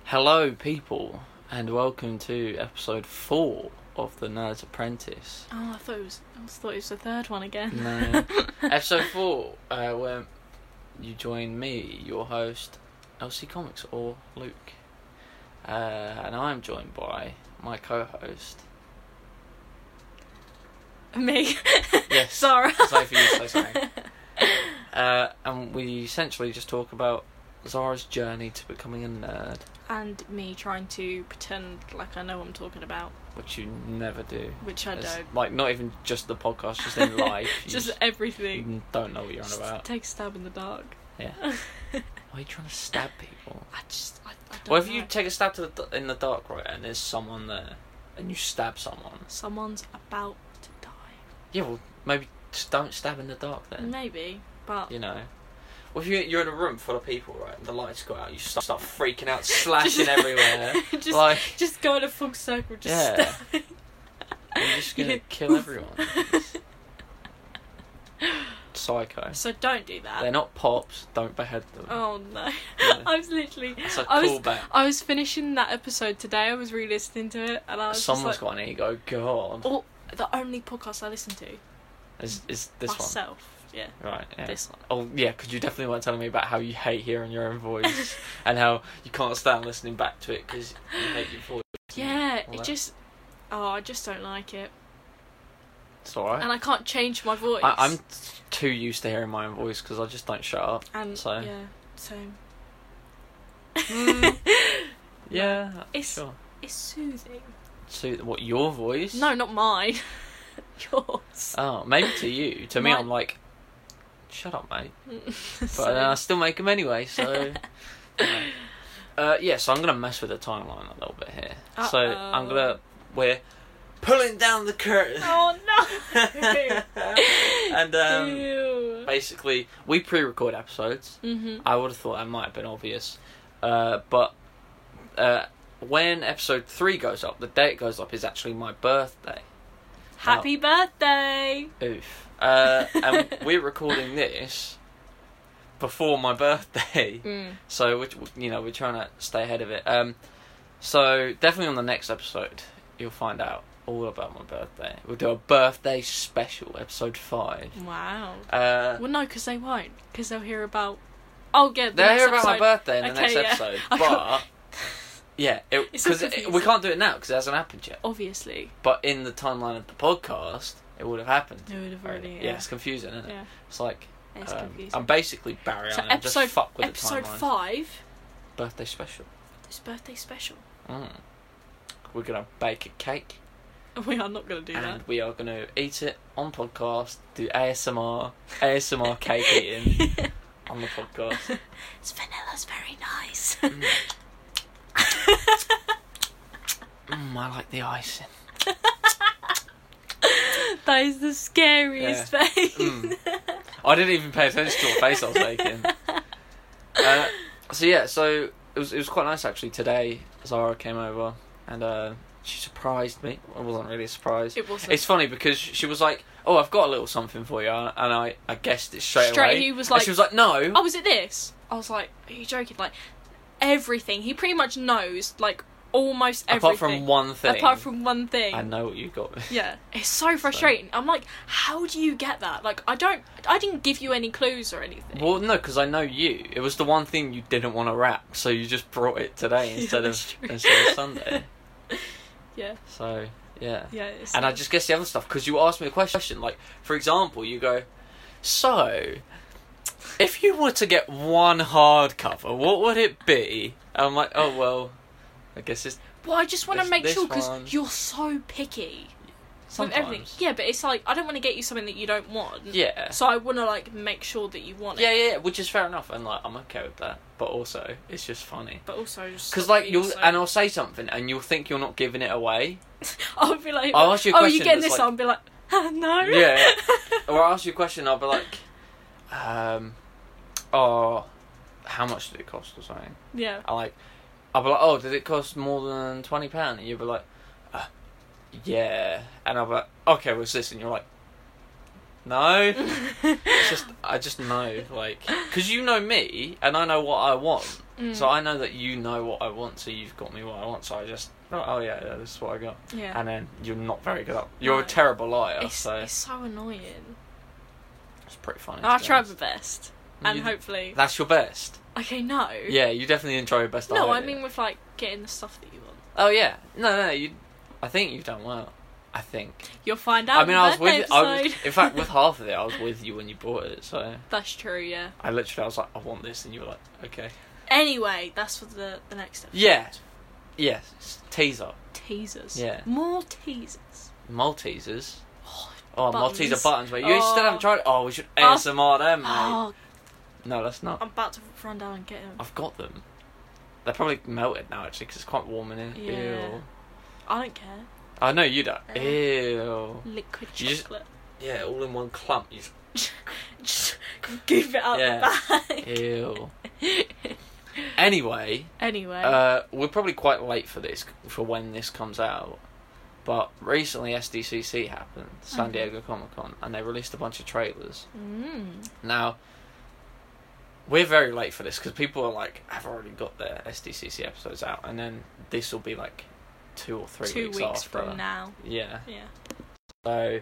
Hello, people, and welcome to episode 4 of The Nerd's Apprentice. Oh, I thought it was the third one again. No. Episode 4, where you join me, your host, LC Comics, or Luke. And I'm joined by my co-host. Me? Yes. Zara. Sorry for you, so sorry. And we essentially just talk about Zara's journey to becoming a nerd. And me trying to pretend like I know what I'm talking about. Which you never do. Which I don't. Like, not even just the podcast, just in life. Just everything. You don't know what you're on about. Take a stab in the dark. Yeah. Why are you trying to stab people? I don't What if know. you take a stab in the dark, right, and there's someone there, and you stab someone? Someone's about to die. Yeah, well, maybe just don't stab in the dark then. Maybe, but... You know. Well, if you're in a room full of people, right, and the lights go out, you start freaking out, slashing everywhere. Just go in a full circle, Yeah. stabbing. You're just going to kill everyone. Psycho. So don't do that. They're not pops, don't behead them. Oh no. Yeah. I was literally... That's a callback. I was finishing that episode today, I was re-listening to it, and I was Someone's just like... got an ego, God. Oh, the only podcast I listen to. Is this one? Myself, yeah. Right, yeah. This one. Oh, yeah, because you definitely weren't telling me about how you hate hearing your own voice and how you can't stand listening back to it because you hate your voice. Yeah, All it that. just... Oh, I just don't like it. It's alright. And I can't change my voice. I'm too used to hearing my own voice because I just don't shut up. And, so. yeah, same. Yeah, It's sure. It's soothing. So, what, your voice? No, not mine. Yours. Oh, maybe to you. To me, Mine- I'm like, shut up, mate. But Same. I still make them anyway, so... yeah, so I'm going to mess with the timeline a little bit here. So, I'm going to... We're pulling down the curtain. Oh, no! And, Ew. basically, we pre-record episodes. Mm-hmm. I would have thought that might have been obvious. But when episode 3 goes up, the date it goes up is actually my birthday. Happy birthday! Oof. And we're recording this before my birthday. So, we're trying to stay ahead of it. So, definitely on the next episode, you'll find out all about my birthday. We'll do a birthday special, episode 5. Wow. Well, no, because they won't. Because they'll hear about... Oh, yeah, the they'll next hear about my episode. birthday in the Okay, next yeah. episode. I But, yeah, It's so because we confusing. can't do it now because it hasn't happened yet. Obviously. But in the timeline of the podcast, it would have happened. It would have already, Yeah, it's confusing, isn't it? Yeah. It's like... It's confusing. I'm basically Barry So Allen. I just fuck with episode the timeline. 5, Birthday special. this birthday special. We're going to bake a cake. We are not going to do And that. we are going to eat it on podcast, do ASMR cake eating on the podcast. This vanilla's very nice. I like the icing. That is the scariest face. I didn't even pay attention to what face I was making. So it was quite nice actually. Today, Zara came over and she surprised me. It wasn't really a surprise. It wasn't. It's funny because she was like, "Oh, I've got a little something for you," and I guessed it straight away. He was And like, she was like, "No." "Oh, is it this?" I was like, "Are you joking?" Like everything. He pretty much knows like almost everything. Apart from one thing. Apart from one thing. I know what you got. Yeah, it's so frustrating. I'm like, how do you get that? Like, I didn't give you any clues or anything. Well, no, because I know you. It was the one thing you didn't want to wrap, so you just brought it today instead of Sunday. Yeah. So yeah. Yeah. It's And I just guess the other stuff because you asked me a question. Like, for example, you go, "So, if you were to get one hardcover, what would it be?" And I'm like, "Oh well, I guess it's." Well, I just want to This- make this sure because one. you're so picky Sometimes. with everything. Yeah, but it's like I don't want to get you something that you don't want. Yeah. So I want to like make sure that you want Yeah, it. yeah, which is fair enough, and like I'm okay with that. But also, it's just funny. But also just Because stop like being you'll so- and I'll say something and you'll think you're not giving it away. I'll be like, I'll ask you a "Oh, question you getting that's this?" like- I'll be like, "No." Yeah. Or I'll ask you a question. I'll be like, "Oh, how much did it cost?" or something. Yeah. I'll be like, "Oh, did it cost more than £20?" And you'll be like, "Yeah." And I'll be like, "Okay, what's this?" And you're like, "No." I just know, like, because you know me and I know what I want. So I know that you know what I want, so you've got me what I want, so I just, oh yeah, this is what I got. Yeah. And then you're not very good at You're a terrible liar, It's so annoying. It's pretty funny. I'll try my best. And hopefully... That's your best? Okay, no. Yeah, you definitely enjoy your best. No, I mean with, like, getting the stuff that you want. Oh, yeah. No, I think you've done well. I think. You'll find out. I mean, in fact, with half of it, I was with you when you bought it, so. That's true, yeah. I was like, I want this, and you were like, okay. Anyway, that's for the next episode. Yeah. Yes. Teaser. Teasers. Yeah. More teasers. Maltesers. Oh, Malteser buttons, but you still haven't tried it. Oh, we should ASMR them, mate. Oh, no, that's not. I'm about to run down and get them. I've got them. They're probably melted now, actually, because it's quite warm in here. Yeah. Ew. I don't care. I know you don't. Ew. Liquid You chocolate. Yeah, all in one clump. You Just goof it out the bag. Ew. Anyway. We're probably quite late for this, for when this comes out. But recently SDCC happened, San Diego Comic-Con, and they released a bunch of trailers. Now, we're very late for this, because people are like, have already got their SDCC episodes out, and then this will be like 2 or 3 2 weeks weeks after. from now. Yeah. Yeah. So,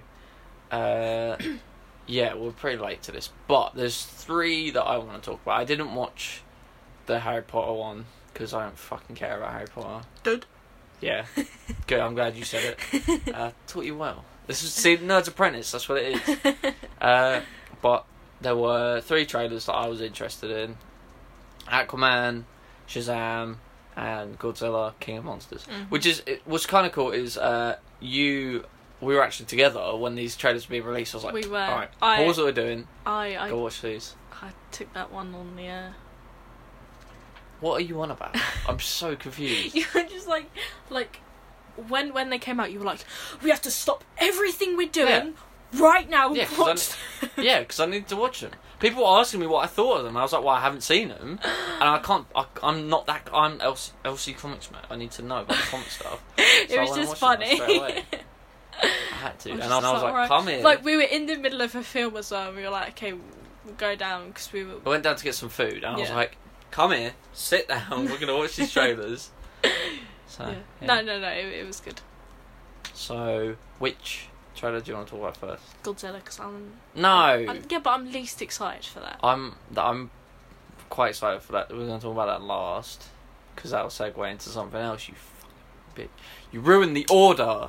yeah, we're pretty late to this. But there's 3 that I want to talk about. I didn't watch the Harry Potter one, because I don't fucking care about Harry Potter. Good. Yeah. Good, I'm glad you said it. Taught you well. This is Nerd's Apprentice, that's what it is. But there were 3 trailers that I was interested in. Aquaman, Shazam, and Godzilla, King of Monsters. Which is, what's kind of cool is, we were actually together when these trailers were being released. I was like, we were. Alright, pause what we're doing. Go watch these. I took that one on the, What are you on about? I'm so confused. You were just like, when they came out, you were like, we have to stop everything we're doing right now. Yeah, because I need to watch them. People were asking me what I thought of them. I was like, well, I haven't seen them, and I can't. I'm not that. I'm LC Comics, mate. I need to know about the comic stuff. So it was just funny. I had to, and I was like, come here. Like, we were in the middle of a film as well. And we were like, okay, we'll go down because we were. I went down to get some food, and I was like, come here, sit down. We're gonna watch these trailers. So No, it was good. So, which trailer do you want to talk about first? Godzilla, because but I'm least excited for that. I'm quite excited for that. We're going to talk about that last, because that'll segue into something else. You fucking bitch. You ruined the order.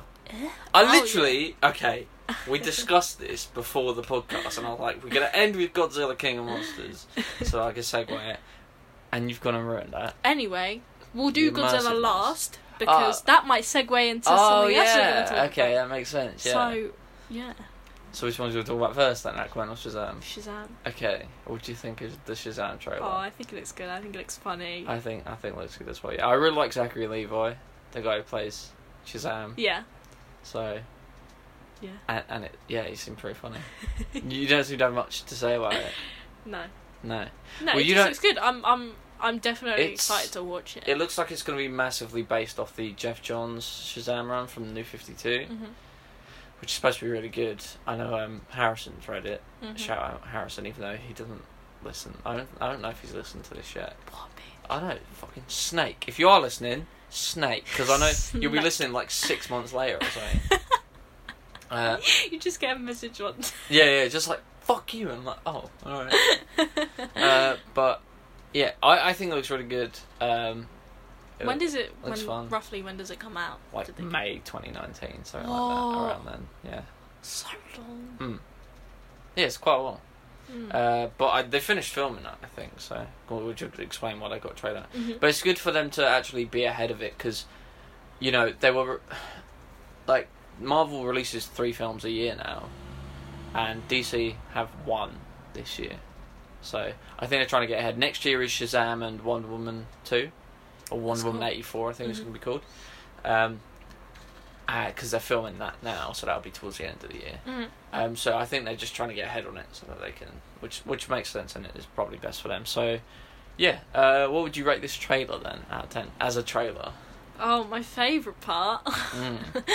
Okay. We discussed this before the podcast, and I was like, we're going to end with Godzilla King of Monsters, so I can segue it. And you've gone and ruined that. Anyway, we'll do Godzilla last, because that might segue into something else we're going to talk about. Okay, that makes sense, yeah. So, yeah. So which one do you want to talk about first then, Aquaman or Shazam? Shazam. Okay, what do you think of the Shazam trailer? Oh, I think it looks good. I think it looks funny. I think it looks good as well. Yeah, I really like Zachary Levi, the guy who plays Shazam. Yeah. So. Yeah. And he seemed pretty funny. You don't seem to have much to say about it. No. No, well, it just looks good. I'm definitely excited to watch it. It looks like it's going to be massively based off the Jeff Johns Shazam run from the New 52, which is supposed to be really good. I know Harrison's read it. Shout out Harrison, even though he doesn't listen. I don't know if he's listened to this yet. What a bitch. I know, fucking Snake. If you are listening, Snake, because I know you'll be listening like 6 months later or something. You just get a message once. Yeah, just like, fuck you, and I'm like, oh, alright. But yeah, I think it looks really good. When does it? Roughly when does it come out? Like May 2019, something like that. Around then, yeah. So long. Yeah, it's quite a while. But they finished filming that, I think. So we'll just explain why they got a trailer. But it's good for them to actually be ahead of it, because they were like, Marvel releases 3 films a year now, and DC have 1 this year. So I think they're trying to get ahead. Next year is Shazam and Wonder Woman 2, or Wonder Woman 84, I think it's going to be called. Because they're filming that now, so that'll be towards the end of the year. So I think they're just trying to get ahead on it, so that they can, which makes sense, and it is probably best for them. So yeah, what would you rate this trailer then out of 10 as a trailer? Oh, my favourite part. What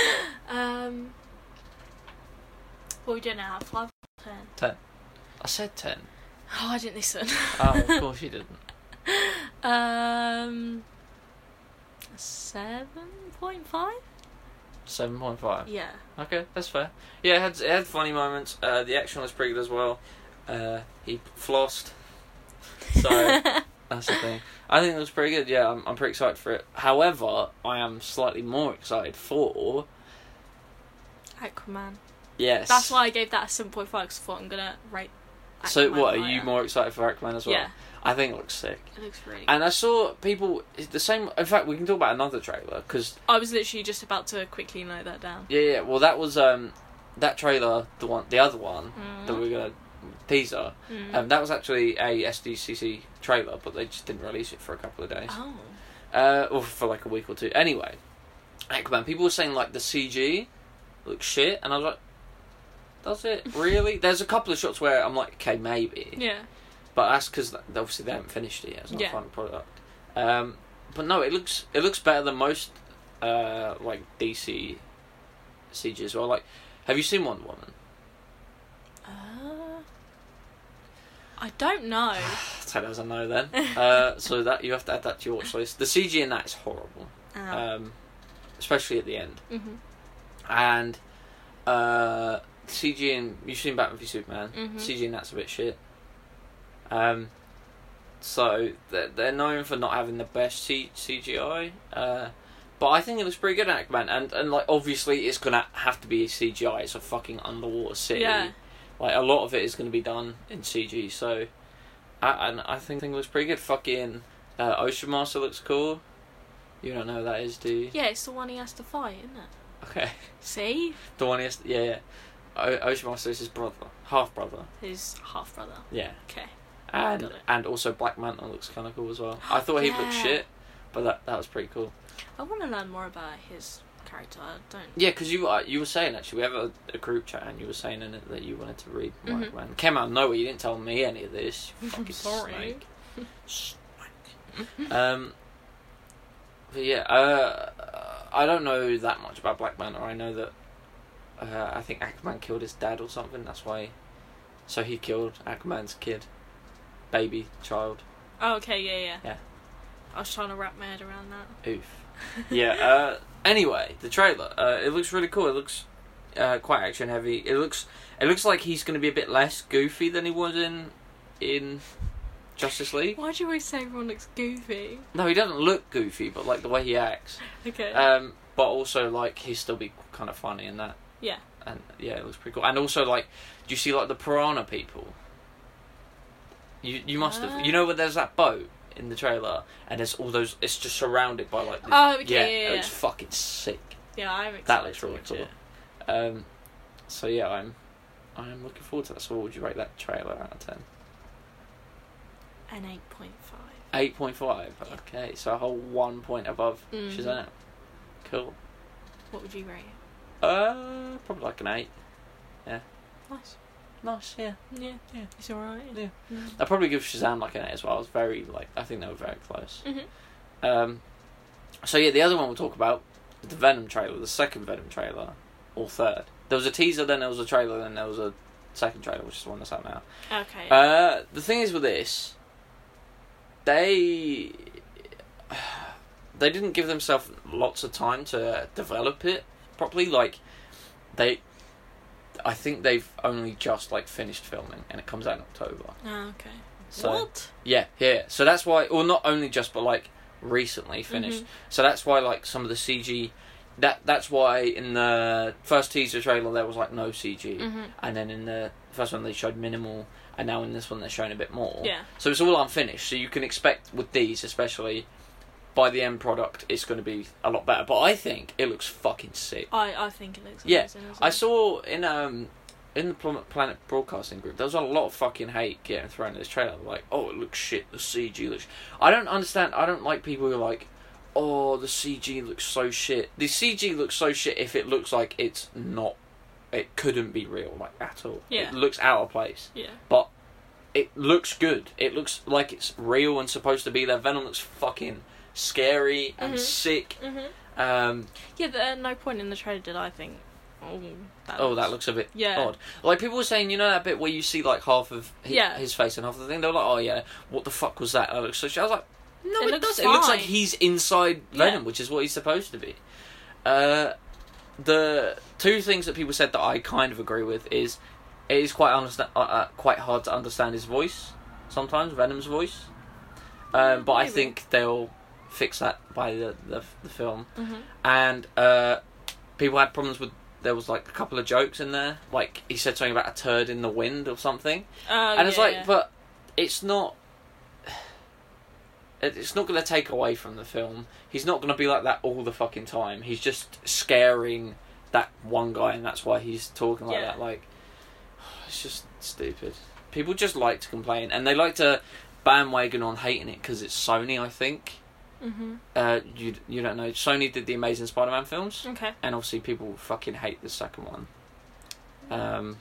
are we doing now? 5 or 10? 10. I said 10. Oh, I didn't listen. Oh, of course you didn't. 7.5. 7.5. Yeah. Okay, that's fair. Yeah, it had funny moments. The action was pretty good as well. He flossed, so that's the thing. I think it was pretty good. Yeah, I'm pretty excited for it. However, I am slightly more excited for Aquaman. Yes. That's why I gave that a 7.5 because I thought I'm gonna rate. Aquaman So what are higher. you more excited for Aquaman as well? Yeah. I think it looks sick. It looks really. And I saw people the same. In fact, we can talk about another trailer because I was literally just about to quickly note that down. yeah. Well, that was that trailer, the other one that we were gonna teaser. That was actually a SDCC trailer, but they just didn't release it for a couple of days. Oh. Or for like a week or two. Anyway, Aquaman. People were saying like the CG looks shit, and I was like, does it really? There's a couple of shots where I'm like, okay, maybe. Yeah. But that's because obviously they haven't finished it yet. It's not a final product. But no, it looks better than most like DC CG as well. Like, have you seen Wonder Woman? I don't know. Take that as a no then. So that you have to add that to your watch list. The CG in that is horrible, especially at the end. Mm-hmm. And CG in you've seen Batman v Superman. Mm-hmm. CG in that's a bit shit. So they're known for not having the best CGI. But I think it looks pretty good at Aquaman, and like obviously it's gonna have to be CGI. It's a fucking underwater city. Yeah. Like a lot of it is gonna be done in CG. So, I think it looks pretty good. Fucking Ocean Master looks cool. You don't know who that is, do you? Yeah, it's the one he has to fight, isn't it? Okay. See? The one he has. Yeah. Ocean Master is his brother, half brother. His half brother. Yeah. Okay. And also Black Manta looks kind of cool as well. I thought he looked shit, but that was pretty cool. I want to learn more about his character. I don't. Yeah, because you were saying actually we have a group chat and you were saying in it that you wanted to read Black Manta. Came out of nowhere. You didn't tell me any of this. You fucking Sorry. snake. But yeah, I don't know that much about Black Manta. I know that I think Aquaman killed his dad or something. That's why. So he killed Aquaman's kid. Baby child. Oh, okay, yeah. Yeah. I was trying to wrap my head around that. Oof. Yeah. Anyway, the trailer. It looks really cool. It looks quite action heavy. It looks like he's going to be a bit less goofy than he was in Justice League. Why do you always say everyone looks goofy? No, he doesn't look goofy, but like the way he acts. Okay. But also like he'll still be kind of funny in that. Yeah. And yeah, it looks pretty cool. And also like, do you see like the piranha people? You must have. You know when there's that boat in the trailer and there's all those. It's just surrounded by like. Yeah. It looks fucking sick. Yeah, I'm excited. That looks really cool. So yeah, I'm looking forward to that. So what would you rate that trailer out of 10? An 8.5. 8.5. Yeah. Okay, so a whole 1 point above Shazam. Cool. What would you rate it? Probably like an 8. Yeah. Nice, yeah. Yeah. It's alright. Yeah. I'd probably give Shazam like an 8 as well. I was very I think they were very close. Mm-hmm. So yeah, the other one we'll talk about, the Venom trailer, the second Venom trailer, or third. There was a teaser, then there was a trailer, then there was a second trailer, which is the one that's out now. Okay. The thing is with this, they didn't give themselves lots of time to develop it properly. Like, I think they've only just finished filming, and it comes out in October. Oh, okay. So, what? Yeah. So that's why, or not only just, but recently finished. So that's why some of the CG. That's why in the first teaser trailer there was no CG, and then in the first one they showed minimal, and now in this one they're showing a bit more. Yeah. So it's all unfinished. So you can expect with these, especially by the end product, it's going to be a lot better. But I think it looks fucking sick. I think it looks amazing. Yeah, I saw in the Planet Broadcasting group there was a lot of fucking hate getting thrown at this trailer. Like, oh, it looks shit. The CG looks. I don't understand. I don't like people who are like, oh, the CG looks so shit. The CG looks so shit if it looks like it's not. It couldn't be real, at all. Yeah. It looks out of place. Yeah. But it looks good. It looks like it's real and supposed to be there. Venom looks fucking scary and sick. Yeah, at no point in the trailer did I think, that looks a bit odd. People were saying, you know that bit where you see half of his face and half of the thing? They were like, oh yeah, what the fuck was that? That looks so shit. I was like, No, it doesn't. It looks like he's inside Venom, which is what he's supposed to be. The two things that people said that I kind of agree with is it is quite hard to understand his voice sometimes, Venom's voice. But maybe. I think they'll fix that by the film. Mm-hmm. And people had problems with. There was like a couple of jokes in there, like he said something about a turd in the wind or something, and it's but it's not. It's not going to take away from the film. He's not going to be like that all the fucking time. He's just scaring that one guy, and that's why he's talking like that. Like, it's just stupid. People just like to complain, and they like to bandwagon on hating it because it's Sony, I think. Mm-hmm. You don't know. Sony did the Amazing Spider-Man films. Okay. And obviously people fucking hate the second one.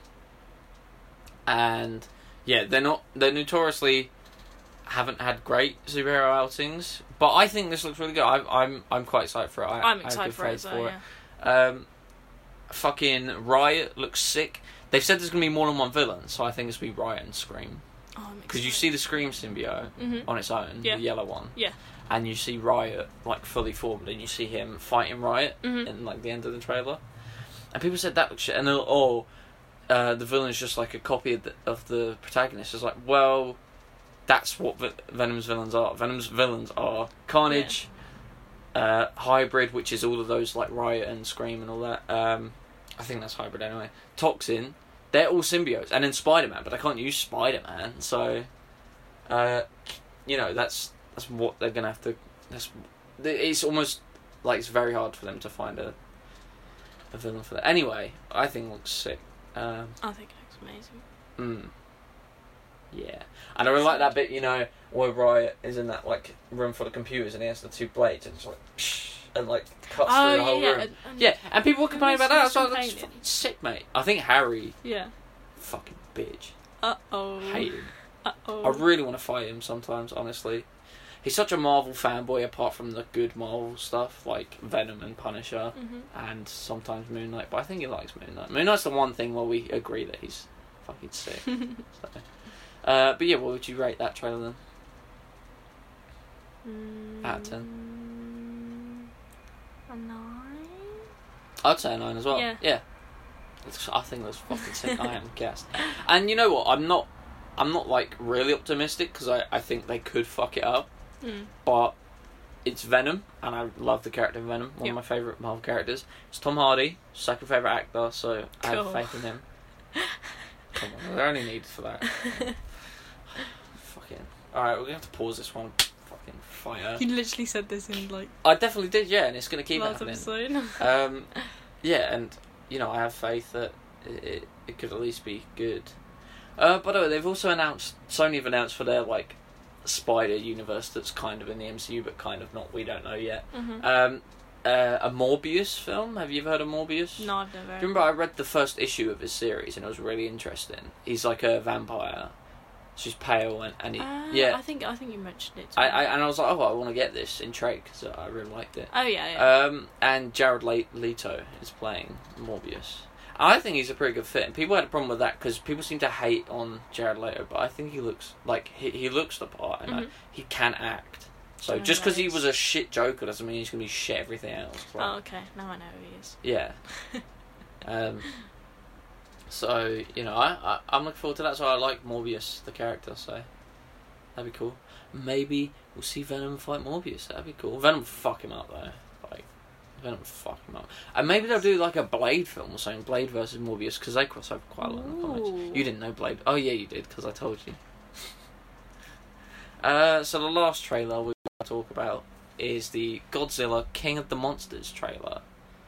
And yeah, they're notoriously haven't had great superhero outings, but I think this looks really good. I'm quite excited for it. I'm excited for it as well, yeah. Fucking Riot looks sick. They've said there's going to be more than one villain, so I think it's going to be Riot and Scream. Because you see the Scream symbiote on its own, the yellow one. Yeah. And you see Riot like fully formed, and you see him fighting Riot in like the end of the trailer. And people said that looks shit, and they're the villain is just like a copy of the protagonist. It's like, well, that's what Venom's villains are. Venom's villains are Carnage, Hybrid, which is all of those like Riot and Scream and all that. I think that's Hybrid anyway. Toxin, they're all symbiotes, and then Spider-Man, but I can't use Spider-Man, so that's what they're gonna have to. It's almost like it's very hard for them to find a villain for that. Anyway, I think it looks sick. I think it looks amazing. Yeah, and I really like that bit, where Riot is in that like room full of computers and he has the two blades and it's like, psh, and like cuts through the whole room. And people were complaining about that. So that's fucking sick, mate. I think Harry. Yeah. Fucking bitch. Hate him. I really want to fight him sometimes, honestly. He's such a Marvel fanboy apart from the good Marvel stuff like Venom and Punisher and sometimes Moon Knight, but I think he likes Moon Knight. Moon Knight's the one thing where we agree that he's fucking sick. So. But yeah, what would you rate that trailer then? Out of 10? A 9? I'd say a 9 as well. Yeah. I think that's fucking sick. I am gassed. And you know what? I'm not like really optimistic because I think they could fuck it up. But it's Venom, and I love the character of Venom. One of my favourite Marvel characters. It's Tom Hardy, second favourite actor, so I have faith in him. Come on, they're only needed for that. Fucking. Alright, we're going to have to pause this one. Fucking fire. You literally said this in like. I definitely did, yeah, and it's going to keep happening. Episode. Yeah, and I have faith that it could at least be good. By the way, they've also announced. Sony have announced for their like Spider universe that's kind of in the MCU but kind of not. We don't know yet. A Morbius film. Have you ever heard of Morbius? No, I've never. Do you remember I read the first issue of his series and it was really interesting. He's like a vampire. She's pale and he, I think you mentioned it. I was like, I want to get this in trade because I really liked it. Oh yeah. And Jared Leto is playing Morbius. I think he's a pretty good fit. And people had a problem with that because people seem to hate on Jared Leto, but I think he looks like he looks the part and he can act. So just because he was a shit Joker doesn't mean he's going to be shit everything else. Like, oh, okay. Now I know who he is. Yeah. So, I'm looking forward to that. So I like Morbius, the character, so that'd be cool. Maybe we'll see Venom fight Morbius. That'd be cool. Venom fuck him up, though. Venom fuck him up. And maybe they'll do like a Blade film or something. Blade versus Morbius, because they cross over quite a lot in the comics. You didn't know Blade. Oh, yeah, you did, because I told you. So the last trailer we're going to talk about is the Godzilla King of the Monsters trailer.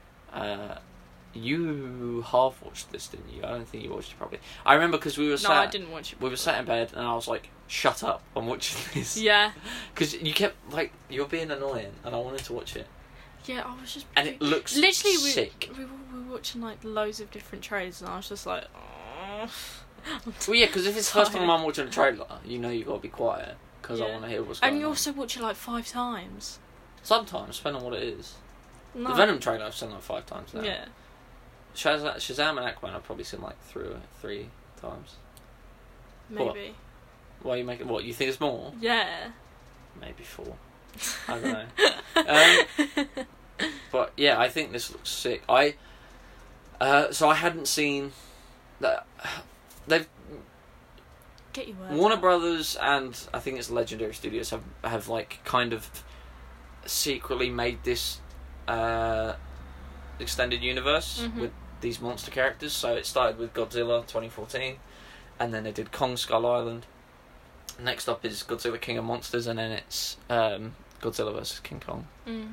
You half watched this, didn't you? I don't think you watched it properly. I remember because we were sat... No, I didn't watch it. We were sat in bed and I was like, shut up, I'm watching this. Yeah. Because you kept, you're being annoying and I wanted to watch it. Yeah, I was just... And it looks literally sick. We were watching loads of different trailers and I was just like, oh. Well, yeah, because if it's the first time I'm watching a trailer, you've got to be quiet because I want to hear what's going on. And you also watch it 5 times. Sometimes, depending on what it is. No. The Venom trailer I've seen 5 times now. Yeah. Shazam and Aquaman I've probably seen 3 times. Maybe. Why are you making... What, you think it's more? Yeah. maybe 4. I don't know. But yeah, I think this looks sick. So I hadn't seen that. They've Get your words Warner out. Brothers and I think it's Legendary Studios have like kind of secretly made this extended universe with these monster characters. So it started with Godzilla 2014, and then they did Kong Skull Island. Next up is Godzilla King of Monsters, and then it's Godzilla vs King Kong.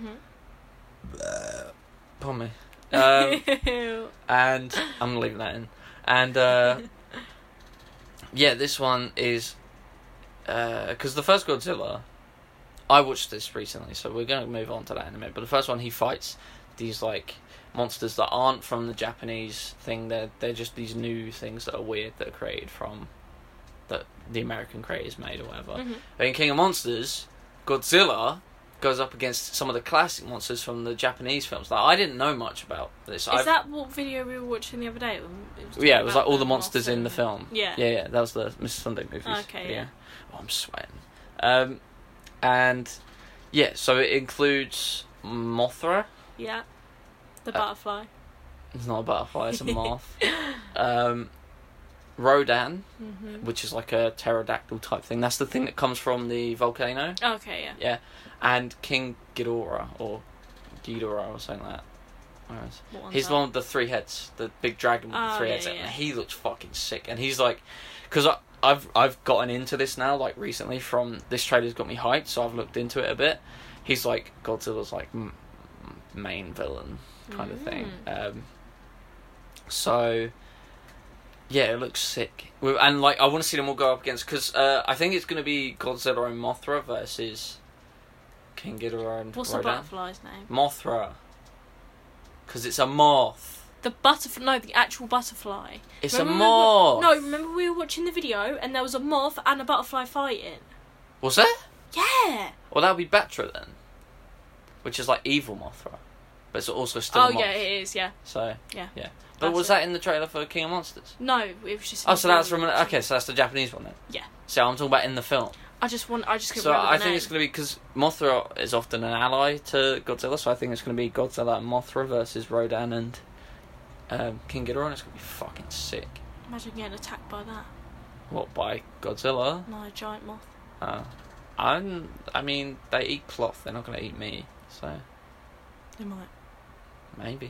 Pardon me. And I'm leaving that in. And yeah, this one is because the first Godzilla, I watched this recently, so we're going to move on to that in a minute. But the first one, he fights these like monsters that aren't from the Japanese thing. They're just these new things that are weird that are created from that the American creators made or whatever. But in King of Monsters, Godzilla goes up against some of the classic monsters from the Japanese films. Like, I didn't know much about this. Is that what video we were watching the other day? It was like all the monsters in the film. Yeah. That was the Mr. Sunday movies. Okay, yeah. Oh, I'm sweating. And yeah, so it includes Mothra. Yeah. The butterfly. It's not a butterfly, it's a moth. Rodan, which is like a pterodactyl type thing. That's the thing that comes from the volcano. Okay, yeah. Yeah. And King Ghidorah, or Ghidorah, or something like that. He's the one with the 3 heads, the big dragon with the 3 heads. And he looks fucking sick. And he's like, because I've gotten into this now, like recently. From this trailer's got me hyped, so I've looked into it a bit. He's like Godzilla's like main villain kind of thing. So yeah, it looks sick. And like, I want to see them all go up against, because I think it's going to be Godzilla and Mothra versus King Ghidorah and What's Rodan. the butterfly's name? Mothra. Because it's a moth. The butterfly. No, the actual butterfly. It's remember a moth. Remember we were watching the video and there was a moth and a butterfly fighting? Was there? Yeah. Well, that would be Batra then. Which is like evil Mothra. But it's also still a moth. Yeah, it is, yeah. So, yeah. But was that in the trailer for King of Monsters? No, it was just... Oh, so that's from... Okay, so that's the Japanese one then? Yeah. So I'm talking about in the film. I just couldn't remember So I the think name. it's going to be... Because Mothra is often an ally to Godzilla, so I think it's going to be Godzilla and Mothra versus Rodan and King Ghidorah, and it's going to be fucking sick. Imagine getting attacked by that. What, by Godzilla? No, a giant moth. I mean, they eat cloth, they're not going to eat me, so... They might. Maybe.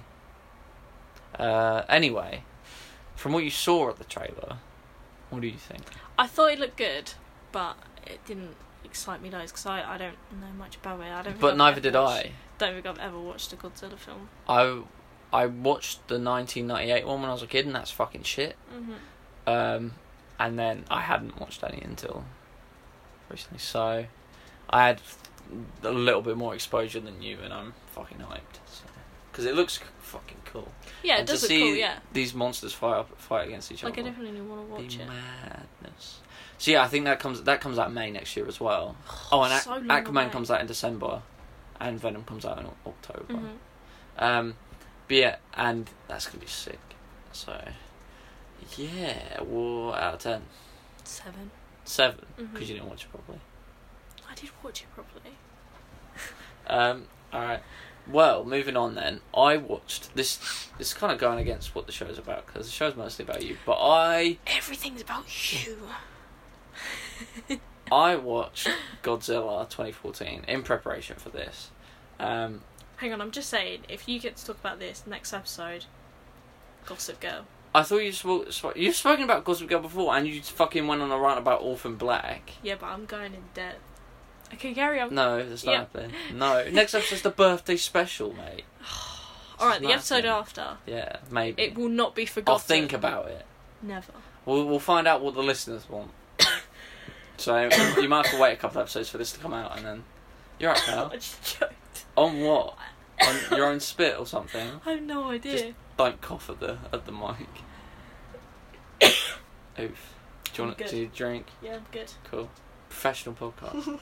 Anyway, from what you saw at the trailer, what do you think? I thought it looked good, but it didn't excite me loads because I don't know much about it. But neither did I. Don't think I've ever watched a Godzilla film. I watched the 1998 one when I was a kid, and that's fucking shit. And then I hadn't watched any until recently, so I had a little bit more exposure than you, and I'm fucking hyped. Because it looks fucking cool. Yeah, and it does to look cool, see yeah. these monsters fight against each other. Like, I definitely want to watch it. Madness. So yeah, I think that comes out May next year as well. Oh, and So long Aquaman away. comes out in December, and Venom comes out in October. But yeah, and that's gonna be sick. So yeah, well, out of 10. 7. 7, because you didn't watch it properly. I did watch it properly. Alright. Well, moving on then. I watched this. It's kind of going against what the show's about, because the show's mostly about you. But Everything's about you. I watched Godzilla 2014 in preparation for this. Hang on, I'm just saying, if you get to talk about this next episode, Gossip Girl. I thought you've spoken about Gossip Girl before, and you fucking went on a rant about Orphan Black. Yeah, but I'm going in depth. Okay, carry on. No, that's not happening. No, next episode's the birthday special, mate. Alright, the episode after. Yeah, maybe. It will not be forgotten. I'll think about it. Never. We'll find out what the listeners want. So you might have to wait a couple of episodes for this to come out, and then you're right, pal. I just joked. On what? On your own spit or something? I have no idea. Just don't cough at the mic. Oof. Do you want to drink? Yeah, I'm good. Cool. Professional podcast.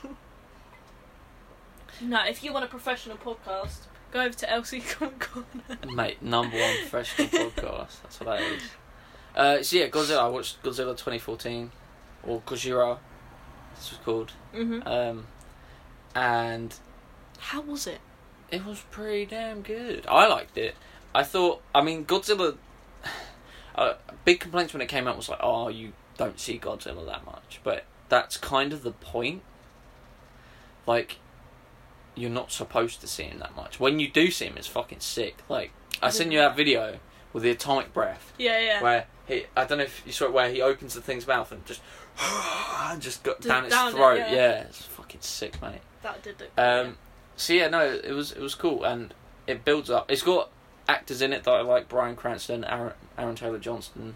No, if you want a professional podcast, go over to LC Comic Corner. Mate, number 1 professional podcast. That's what that is. So yeah, Godzilla. I watched Godzilla 2014, or Gojira, this was called. And how was it? It was pretty damn good. I liked it. I thought, I mean, Godzilla... big complaints when it came out was like, oh, you don't see Godzilla that much. But that's kind of the point. Like, you're not supposed to see him that much. When you do see him, it's fucking sick. Like, I sent you that video with the atomic breath. Yeah. Where I don't know if you saw it, where he opens the thing's mouth and just got down his throat. Yeah, it's fucking sick, mate. That did look cool, So yeah, no, it was cool, and it builds up. It's got actors in it that I like: Bryan Cranston, Aaron Taylor Johnson,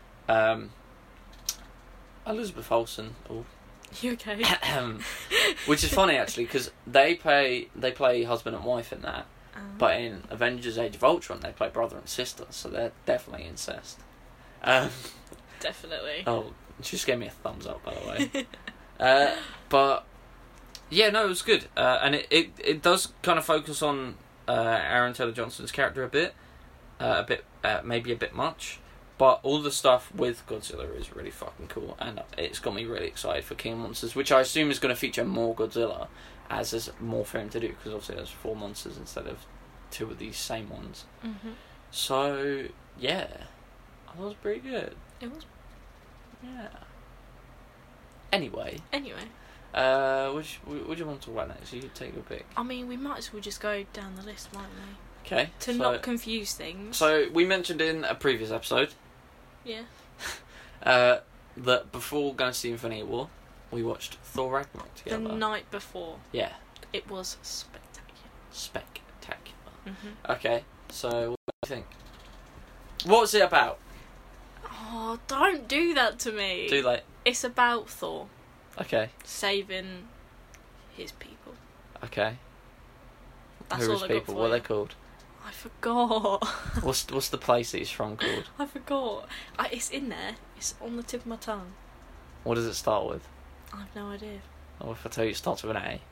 Elizabeth Olsen. Oh. You okay? Which is funny actually, because they play husband and wife in that, but in Avengers: Age of Ultron they play brother and sister, so they're definitely incest. Definitely. Oh, she just gave me a thumbs up, by the way. But yeah, no, it was good, and it does kind of focus on Aaron Taylor Johnson's character a bit, maybe a bit much. But all the stuff with Godzilla is really fucking cool, and it's got me really excited for King of Monsters, which I assume is going to feature more Godzilla, as there's more for him to do, because obviously there's 4 monsters instead of 2 of these same ones. Mm-hmm. So, yeah. I thought it was pretty good. It was. Yeah. Anyway. Which do you want to talk about next? You can take your pick. I mean, we might as well just go down the list, mightn't we? Okay. To not confuse things. So, we mentioned in a previous episode... Yeah. That before going to see Infinity War, we watched Thor Ragnarok together. The night before. Yeah. It was spectacular. Spectacular. Mm-hmm. Okay, so what do you think? What was it about? Oh, don't do that to me. Too late. It's about Thor. Okay. Saving his people. Okay. That's Who all his I people? got for What are you. they called? I forgot. What's the place that he's from called? I forgot. It's in there. It's on the tip of my tongue. What does it start with? I have no idea. Or if I tell you it starts with an A?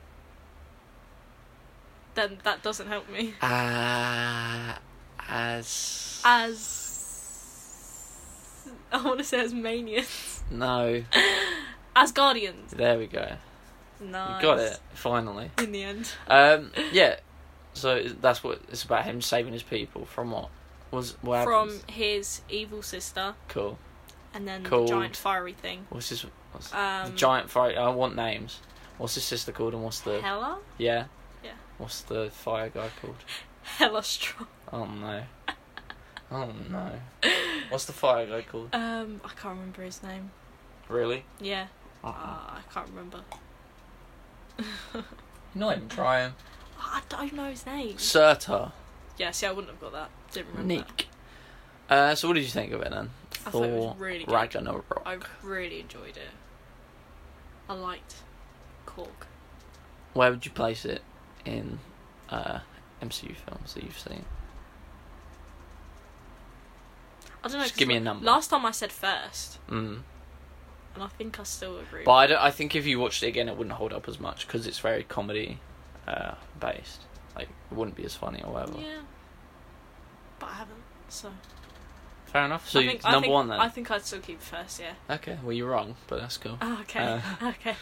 Then that doesn't help me. As... I want to say Asmanians. No. Asgardians. There we go. Nice. You got it, finally. In the end. Yeah. So that's what it's about, him saving his people from what? What happens? From his evil sister. Cool. And then Cool. the giant fiery thing. What's the giant fire? I want names. What's his sister called, and what's the... Hela? Yeah? Yeah. What's the fire guy called? Hela Strong. Oh no. Oh no. What's the fire guy called? I can't remember his name. Really? Yeah. Uh-uh. I can't remember. You're not even trying. I don't know his name. Surtur. Yeah, see, I wouldn't have got that. Didn't remember. Nick. So what did you think of it then? I thought it was really good. Ragnarok. I really enjoyed it. I liked Korg. Where would you place it in MCU films that you've seen? I don't know. Just give me a number. Last time I said first. Mm. And I think I still agree. But I think if you watched it again, it wouldn't hold up as much because it's very comedy based. Like, it wouldn't be as funny or whatever. Yeah. But I haven't, so... Fair enough. So number one then? I think I'd still keep it first, yeah. Okay, well you're wrong, but that's cool. Oh, okay. Okay.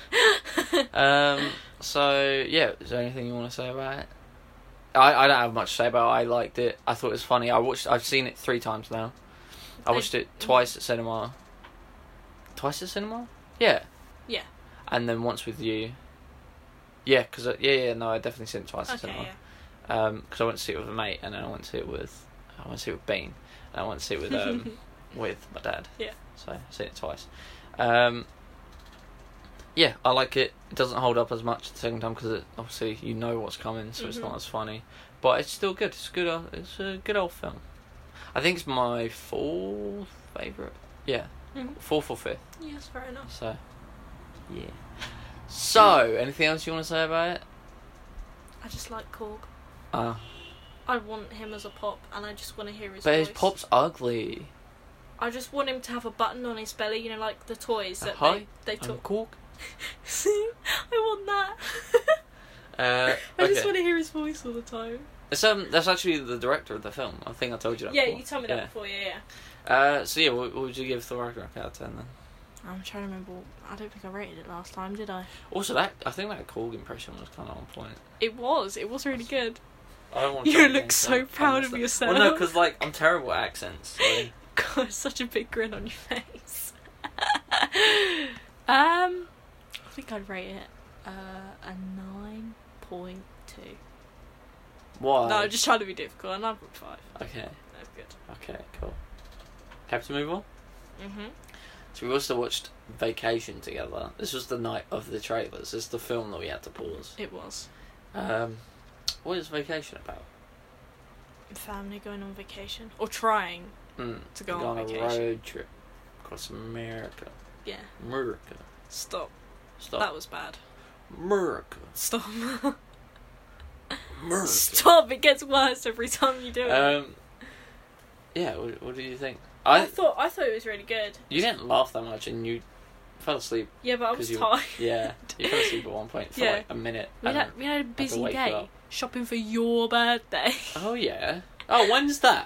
So, yeah, is there anything you want to say about it? I don't have much to say about it. I liked it. I thought it was funny. I've seen it 3 times now. I watched it twice at cinema. Twice at cinema? Yeah. Yeah. And then once with you. Yeah, because I definitely seen it twice at cinema. Yeah. Because I went to see it with a mate, and then I went to see it with Bean, and I went to see it with with my dad. Yeah. So I've seen it twice. Yeah, I like it. It doesn't hold up as much the second time because obviously you know what's coming, so it's not as funny. But it's still good. It's good. It's a good old film. I think it's my 4th favourite. Yeah. 4th or 5th. Yes, fair enough. So, yeah. So, anything else you want to say about it? I just like Korg. I want him as a pop, and I just want to hear his But voice. his pop's ugly. I just want him to have a button on his belly, like the toys that they took. Korg. See? I want that. Okay. I just want to hear his voice all the time. That's actually the director of the film. I think I told you that before. Yeah, you told me that before, yeah. So yeah, what would you give Thor Ragnarok out of 10 then? I'm trying to remember. I don't think I rated it last time, did I? Also, I think that Korg impression was kind of on point. It was really good. I don't want You look so proud of yourself. Well, no, because like I'm terrible at accents. So. God, such a big grin on your face. I think I'd rate it a 9.2. Why? No, I'm just trying to be difficult. A 9.5. Okay. That's good. Okay, cool. Happy to move on? Mhm. So we also watched Vacation together. This was the night of the trailers. This is the film that we had to pause. It was. What is Vacation about? Family going on vacation. Or trying to go on vacation. On a road trip across America. Yeah. America. Stop. Stop. That was bad. America. Stop. America. Stop, it gets worse every time you do it. Yeah, what do you think? I thought it was really good. You didn't laugh that much and you fell asleep. Yeah, but I was tired. Yeah, you fell asleep at one point for like a minute. We had a busy day up. shopping for your birthday. Oh yeah. Oh, when's that?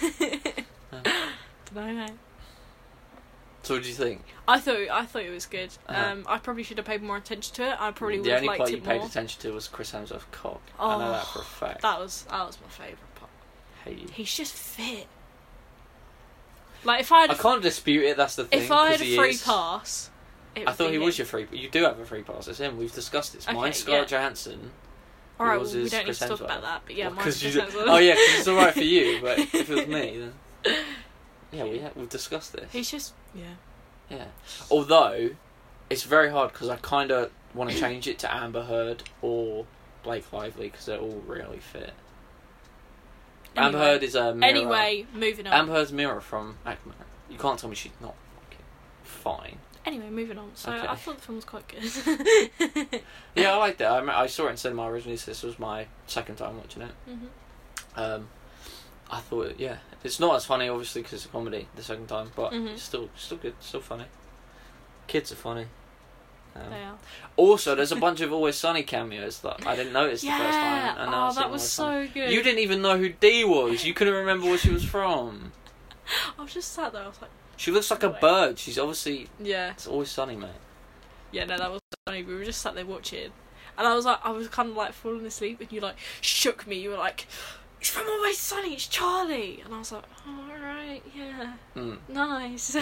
Dunno, mate. So what do you think? I thought it was good. I probably should have paid more attention to it. I probably would have liked it more. The only part you paid attention to was Chris Hemsworth's cock. I know that for a fact. That was my favourite part. Hey. He's just fit. Like if I can't dispute it. That's the thing. If I had a free pass, I thought he was your free. You do have a free pass. It's him. We've discussed it. Mine's Scarlett Johansson. All right, well, we don't need to talk about that. But yeah, mine's Chris Hemsworth. Oh yeah, because it's all right for you. But if it was me, then we've discussed this. He's just Yeah. Although it's very hard because I kind of want to change it to Amber Heard or Blake Lively because they're all really fit. Amber Heard is a mirror. Anyway, moving on. Amber Heard's mirror from Aquaman. You can't tell me she's not fucking fine. Anyway, moving on. So okay. I thought the film was quite good. Yeah, I liked it. I saw it in cinema originally, so this was my second time watching it. Mm-hmm. I thought, it's not as funny obviously because it's a comedy the second time, but mm-hmm. it's still good, still funny. Kids are funny. They are. Also, there's a bunch of Always Sunny cameos that I didn't notice the first time. And now that was so good. You didn't even know who Dee was. You couldn't remember where she was from. I was just sat there. I was like, she looks like a bird. She's obviously It's Always Sunny, mate. Yeah, no, that was funny. We were just sat there watching, and I was kind of like falling asleep, and you like shook me. You were like, "It's from Always Sunny. It's Charlie," and I was like, "Oh, all right, yeah, nice."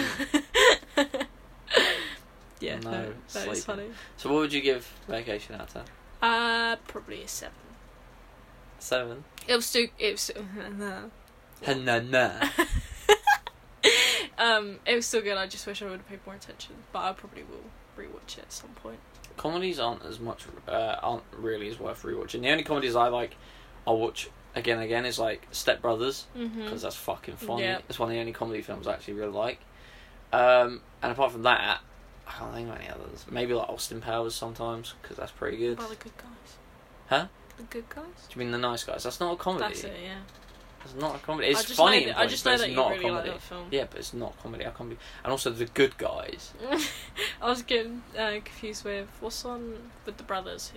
Yeah, no, that was funny. So what would you give Vacation out of 10? Probably a 7. 7? It was still it was still good. I just wish I would have paid more attention, but I probably will rewatch it at some point. Comedies aren't really as worth rewatching. The only comedies I'll watch again and again is like Step Brothers because that's fucking funny. Yeah. It's one of the only comedy films I actually really like. And apart from that, I can't think of any others. Maybe like Austin Powers sometimes because that's pretty good. What about The Good Guys? Huh? The Good Guys? Do you mean The Nice Guys? That's not a comedy. That's it, yeah. It's not a comedy. It's funny. I just know that you not really a comedy. like that film. Yeah, but it's not comedy. I can't be. And also The Good Guys. I was getting confused with what's on with the brothers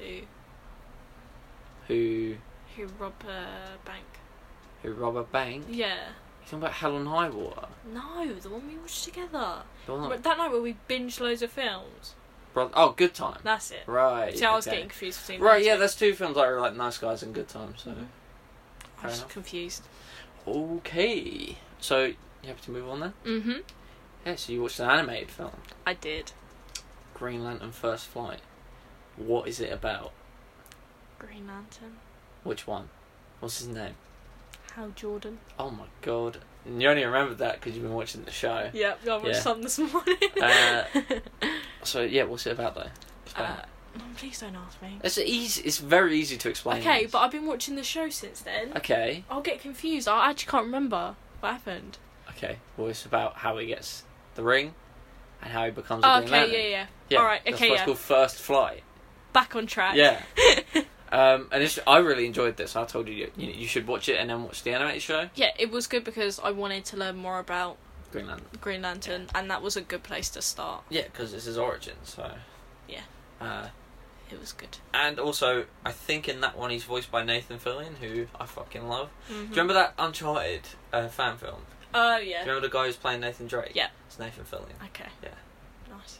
who rob a bank. Who rob a bank? Yeah. You talking about Hell and High Water? No, the one we watched together. That night where we binged loads of films. Good Time. That's it. Right. See, I was getting confused between Right, yeah, there's two films I really like, Nice Guys and Good Time, so... I was confused. Okay. So, you happy to move on then? Mm-hmm. Yeah, so you watched an animated film. I did. Green Lantern First Flight. What is it about? Green Lantern. Which one? What's his name? Hal Jordan. Oh my god. You only remembered that because you've been watching the show. Yep, I watched some this morning. So, what's it about though? Please don't ask me. It's very easy to explain. Okay, but I've been watching the show since then. Okay. I'll get confused. I actually can't remember what happened. Okay, well it's about how he gets the ring and how he becomes a Green Lantern. Yeah. Alright, that's why it's called First Flight. Back on track. Yeah. And I really enjoyed this. I told you you should watch it and then watch the animated show. Yeah, it was good because I wanted to learn more about Green Lantern, and that was a good place to start. Yeah, because it's his origin, so... Yeah. It was good. And also, I think in that one he's voiced by Nathan Fillion, who I fucking love. Mm-hmm. Do you remember that Uncharted fan film? Oh, yeah. Do you remember the guy who's playing Nathan Drake? Yeah. It's Nathan Fillion. Okay. Yeah. Nice.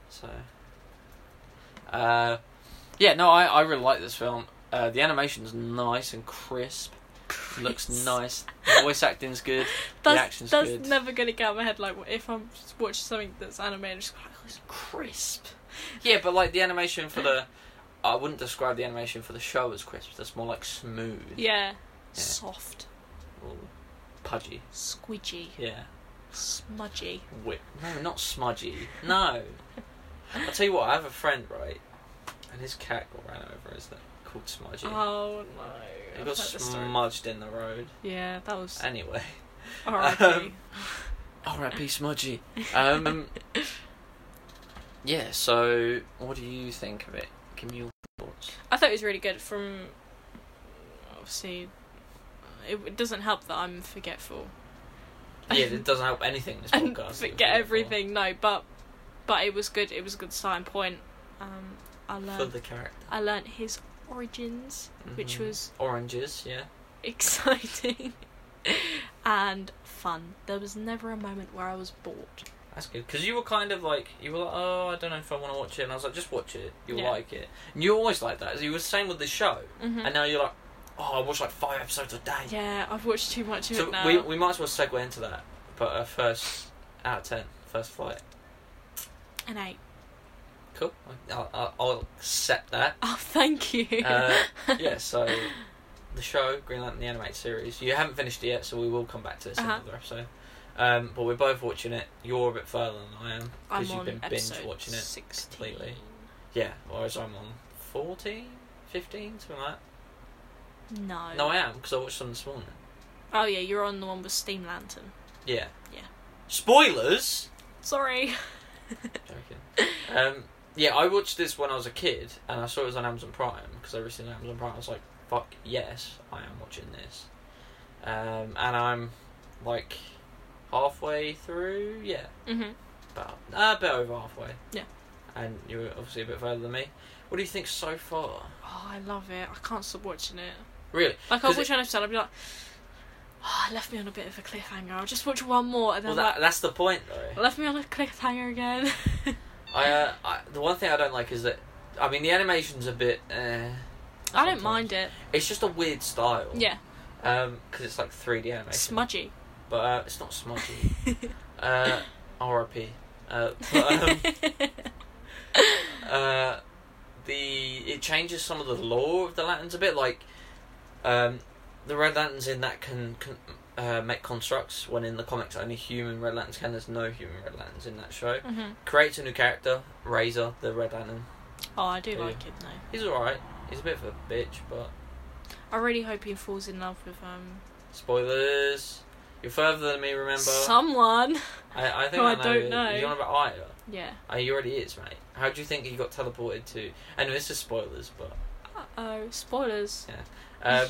So, yeah, no, I really like this film. The animation's nice and crisp. It looks nice. The voice acting's good. The action's good. That's never gonna get out of my head. Like if I'm watching something that's animated, just like, it's crisp. Yeah, but like the animation for the, I wouldn't describe the animation for the show as crisp. That's more like smooth. Yeah. Soft. Or pudgy. Squidgy. Yeah. Smudgy. No, not smudgy. No. I'll tell you what. I have a friend, right, and his cat got ran over. Is that called Smudgy? Oh no. It got smudged in the road. Yeah, that was. Anyway. R.I.P. R.I.P. Smudgy. Yeah. So, what do you think of it? Give me your thoughts. I thought it was really good. From obviously, it doesn't help that I'm forgetful. Yeah, it doesn't help anything in this podcast. And forget everything. No, but it was good. It was a good starting point. I learned for the character. I learned his origins, which was oranges. Yeah. Exciting and fun. There was never a moment where I was bored. That's good, because you were kind of like, oh, I don't know if I want to watch it, and I was like, just watch it, you'll like it. And you're always like that. You were the same with the show, and now you're like, oh, I watch like 5 episodes a day. Yeah, I've watched too much of so it now. we might as well segue into that, but first out of 10, first flight. An 8. Cool, I'll accept that. Oh, thank you. Yeah, so the show, Green Lantern, the animated series, you haven't finished it yet, so we will come back to this in another episode. But we're both watching it. You're a bit further than I am, because you've been binge watching it 16. completely. Yeah, whereas I'm on 14, 15, something like that. No, I am, because I watched some this morning. Oh yeah, you're on the one with Steam Lantern. Yeah. Yeah. Spoilers! Sorry. Joking. Yeah, I watched this when I was a kid, and I saw it was on Amazon Prime, because I recently on Amazon Prime. I was like, fuck yes, I am watching this. And I'm like halfway through, about a bit over halfway. Yeah. And you're obviously a bit further than me. What do you think so far? Oh, I love it. I can't stop watching it. Really? Like, I'll watch an episode, I'll be like, oh, it left me on a bit of a cliffhanger. I'll just watch one more, and then that's the point, though. It left me on a cliffhanger again. The one thing I don't like is that, I mean, the animation's a bit. I don't mind it. It's just a weird style. Yeah. Because it's like 3D animation. Smudgy. But it's not smudgy. R.I.P. It changes some of the lore of the Lanterns a bit. Like, the Red Lanterns in that can make constructs, when in the comics only human Red Lanterns can. There's no human Red Lanterns in that show. Creates a new character, Razor, the Red Lantern. Oh, I do like him though. He's alright. He's a bit of a bitch, but I really hope he falls in love with Spoilers. You're further than me, remember? Someone. I think I don't know. You're on about Aya. Yeah. He already is, mate. How do you think he got teleported to? And this is spoilers, but. Uh-oh, spoilers. Yeah.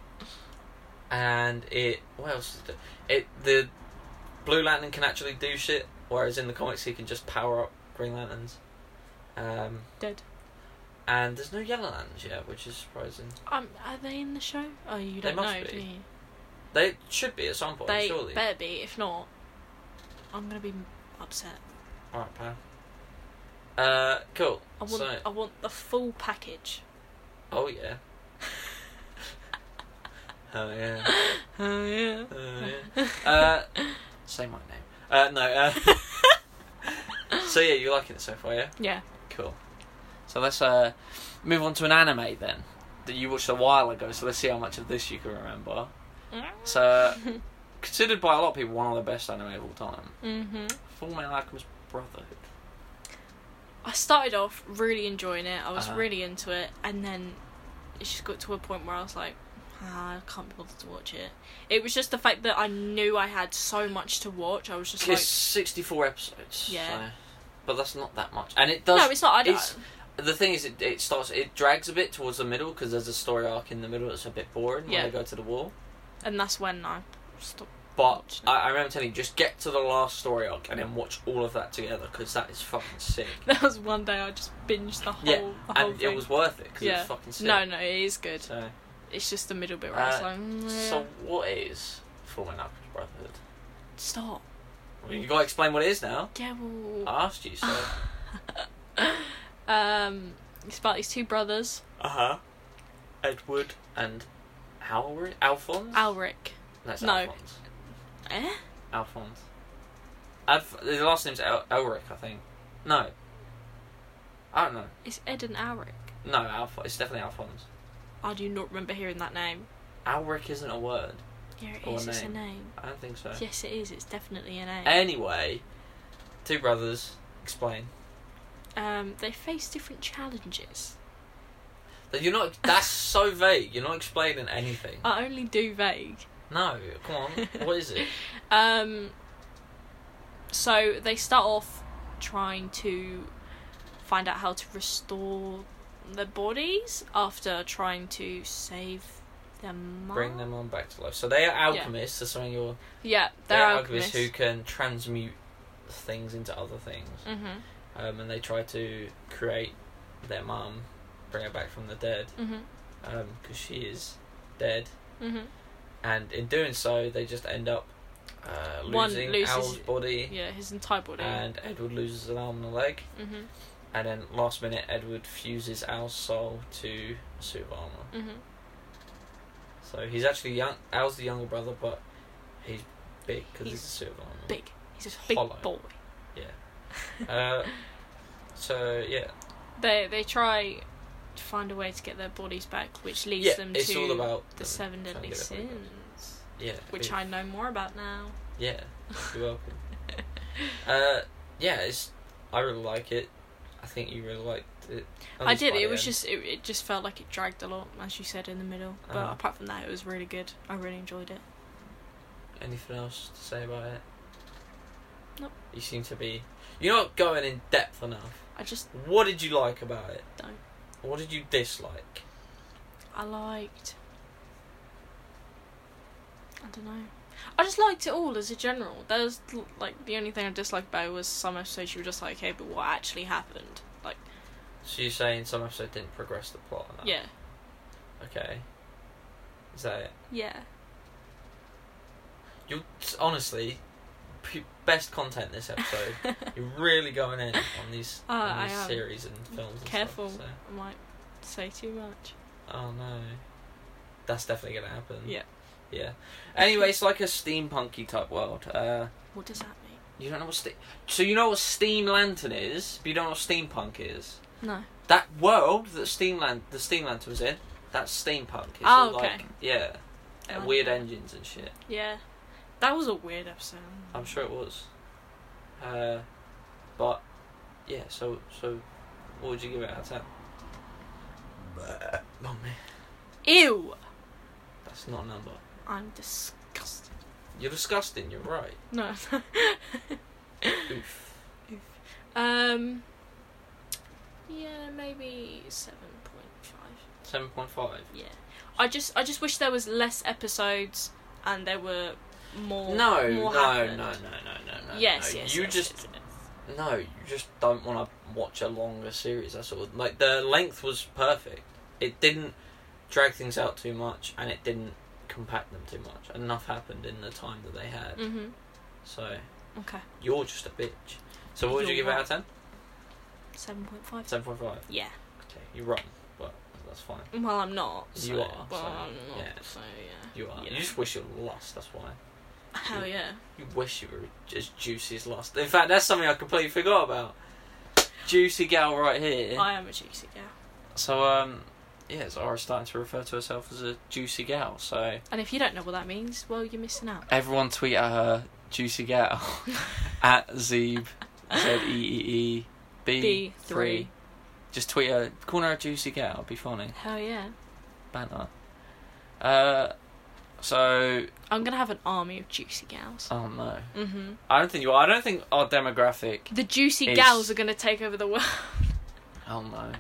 And what else is it? The Blue Lantern can actually do shit, whereas in the comics he can just power up Green Lanterns. Dead. And there's no Yellow Lanterns yet, which is surprising. Are they in the show? Oh, you don't know, do you? They should be at some point, surely. They better be. If not, I'm gonna be upset. Alright, pal. Cool. I want the full package. Oh yeah. Oh yeah. Oh yeah. Say my name. No. So yeah, you're liking it so far, yeah? Yeah. Cool. So let's move on to an anime then that you watched a while ago. So let's see how much of this you can remember. So, considered by a lot of people one of the best anime of all time. Full Metal Alchemist Brotherhood. I started off really enjoying it. I was really into it, and then it just got to a point where I was like, I can't be bothered to watch it. It was just the fact that I knew I had so much to watch. I was just it's 64 episodes. Yeah. So, but that's not that much, and it does. No, it's not. The thing is, it drags a bit towards the middle because there's a story arc in the middle that's a bit boring when they go to the war. And that's when I stopped. But I remember telling you, just get to the last story arc and then watch all of that together, because that is fucking sick. That was one day I just binged the whole and thing. It was worth it because it was fucking sick. No, it is good. So, it's just the middle bit where I was like, So what is Full Metal Alchemist Brotherhood? Stop. Well, you got to explain what it is now. Yeah, well... I asked you, so... It's about these two brothers. Edward and Alphonse? Alric. That's No. Alphonse. Eh? Alphonse. The last name's Elric, I think. No. I don't know. It's Ed and Alric. No, it's definitely Alphonse. I do not remember hearing that name. Alric isn't a word. Yeah, it Or is. a It's a name. name. I don't think so. Yes, it is. It's definitely a name. Anyway, two brothers. Explain. They face different challenges. You're not. That's so vague. You're not explaining anything. I only do vague. No, come on. What is it? So they start off trying to find out how to restore their bodies after trying to save their mum. Bring them on back to life. So they are alchemists. That's something you're. Yeah, They're they're alchemists who can transmute things into other things. Mhm. And they try to create their mum, bring her back from the dead. Mhm. Because she is dead. Mhm. And in doing so, they just end up One losing loses- Al's body. Yeah, his entire body. And Edward loses an arm and a leg. Mhm. And then last minute, Edward fuses Al's soul to a suit of armour. Mhm. So he's actually young. Al's the younger brother, but he's big because he's a suit of armour. Big. He's a big hollow. boy. Yeah. So yeah. They try to find a way to get their bodies back, which leads Yeah, them it's to all about the them 7 trying to deadly get their body back. sins, Yeah. which I know more about now. Yeah. You're welcome. Yeah. I really like it. I think you really liked it. At I least did. by It the was end. just it just felt like it dragged a lot, as you said, in the middle. But Uh-huh. apart from that, it was really good. I really enjoyed it. Anything else to say about it? Nope. You seem to be. You're not going in depth enough. I just What did you like about it? don't. What did you dislike? I liked. I don't know. I just liked it all as a general. There's like the only thing I disliked about it was some episodes you were just like, okay, but what actually happened? Like, So you're saying some episode didn't progress the plot enough? yeah, Okay. Is that it? yeah. You honestly, best content this episode. You're really going in on these I am. series and films. And Careful, Stuff, I might say too much. so. Oh no, that's definitely gonna happen. Yeah. Yeah. Anyway, it's like a steampunky type world. What does that mean? You don't know what so you know what steam lantern is, but you don't know what steampunk is. No. That world that the steam lantern was in, that's steampunk. It's Oh, all okay. like, yeah, I like weird that. engines and shit. Yeah, that was a weird episode. I'm sure it was. But yeah, so what would you give it out of 10? Mommy. Ew! That's not a number. I'm disgusted. You're disgusting, you're right. No. Oof. Yeah, maybe 7.5. 7.5. Yeah. I just wish there was less episodes and there were more. No. more happened. no. Yes, yes. You yes, just yes, yes. no, you just don't want to watch a longer series. That's all. Like the length was perfect. It didn't drag things out too much, and it didn't compact them too much. Enough happened in the time that they had. Mhm. So Okay. you're just a bitch. So what would you You're give it out right. of 10? 7.5. 7.5. Yeah. Okay, you're wrong, but that's fine. Well, I'm not. So, You are, Well, so, I'm not. yeah. So yeah. You are. Yeah. You just wish you were lost. That's why. Hell yeah. You wish you were as juicy as lost. In fact, that's something I completely forgot about. Juicy gal right here. I am a juicy gal. So yeah, Zara's starting to refer to herself as a juicy gal. So And if you don't know what that means, well, you're missing out. everyone tweet at her juicy gal at Zeeb ZEEEB3. B3. Just tweet her, call her a juicy gal. It'd be funny. Hell yeah. Banter. So I'm gonna have an army of juicy gals. oh no, Mhm. I don't think you are. I don't think our demographic. The juicy Is- gals are gonna take over the world. Oh no.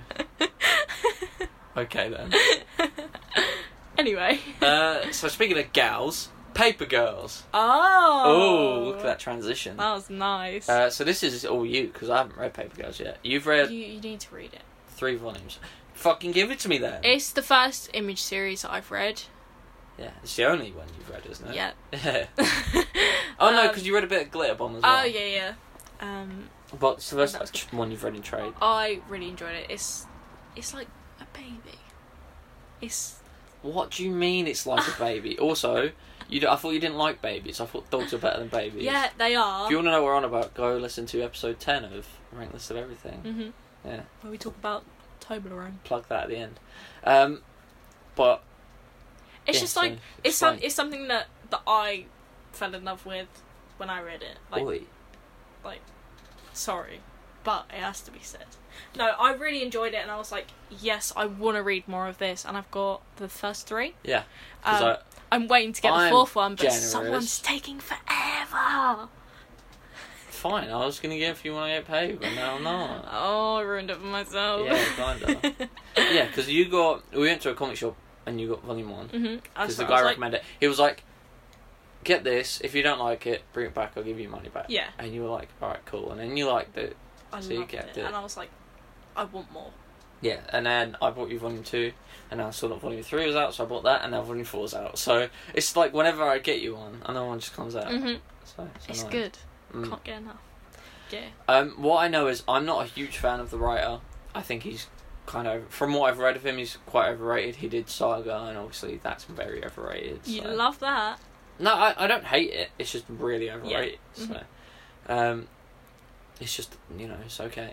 Okay then. Anyway. So speaking of gals, Paper Girls. Oh. Oh, look at that transition. That was nice. So this is all you, because I haven't read Paper Girls yet. You've read you need to read it. 3 volumes. Fucking give it to me then. It's the first Image series that I've read. Yeah, it's the only one you've read, isn't it? Yeah. Oh no, because you read a bit of Glitter Bomb as well. Oh yeah. But it's the first one you've read in trade. I really enjoyed it. It's like a baby. What do you mean it's like a baby? Also, I thought you didn't like babies. I thought dogs are better than babies. Yeah, they are. If you want to know what we're on about, go listen to episode 10 of Rank List of Everything. Mm-hmm. Yeah. Where we talk about Toblerone. Plug that at the end. But it's just like it's something that I fell in love with when I read it. Like, sorry, but it has to be said. No, I really enjoyed it, and I was like, yes, I want to read more of this, and I've got the first 3. Yeah. I'm waiting to get the 4th one, but someone's taking forever. Fine, I was going to get if you want to get paid, but now I'm not. Oh, I ruined it for myself. Yeah, kinda. Yeah, because we went to a comic shop and you got volume 1. Because the guy recommended it. He was like, get this, if you don't like it, bring it back, I'll give you money back. Yeah. And you were like, alright, cool. And then you liked it. I loved it. And I was like, I want more. Yeah, and then I bought you volume 2, and I saw that volume 3 was out, so I bought that, and now volume 4 is out. So it's like whenever I get you one, another one just comes out. So it's nice. good. Can't get enough. Yeah. What I know is I'm not a huge fan of the writer. I think he's kind of, from what I've read of him, he's quite overrated. He did Saga, and obviously that's very overrated. You love that. No, I don't hate it. It's just really overrated. Yeah. So, it's just, it's okay.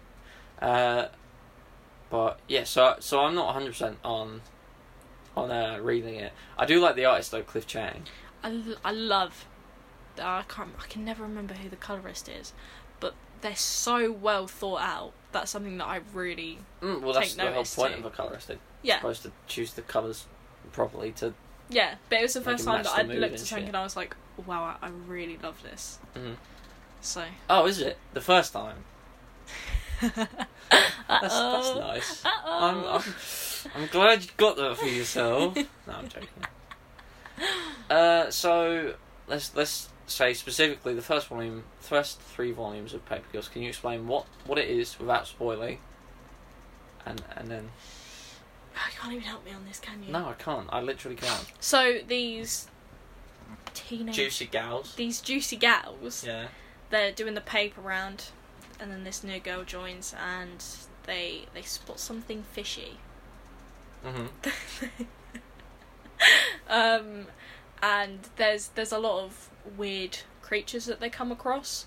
But yeah, so I'm not 100% on reading it. I do like the artist though, Cliff Chang. I love. I can never remember who the colorist is, but they're so well thought out. That's something that I really that's the whole point of a colorist. They're supposed to choose the colours properly to. Yeah, but it was the first time that I looked at something and I was like, wow, I really love this. So. Oh, is it the first time? That's nice. I'm glad you got that for yourself. No, I'm joking. So let's say specifically the first 3 volumes of Paper Girls. Can you explain what it is without spoiling? And then. You can't even help me on this, can you? No, I can't. I literally can't. So these juicy gals. These juicy gals. Yeah. They're doing the paper round, and then this new girl joins, and they spot something fishy. And there's a lot of weird creatures that they come across.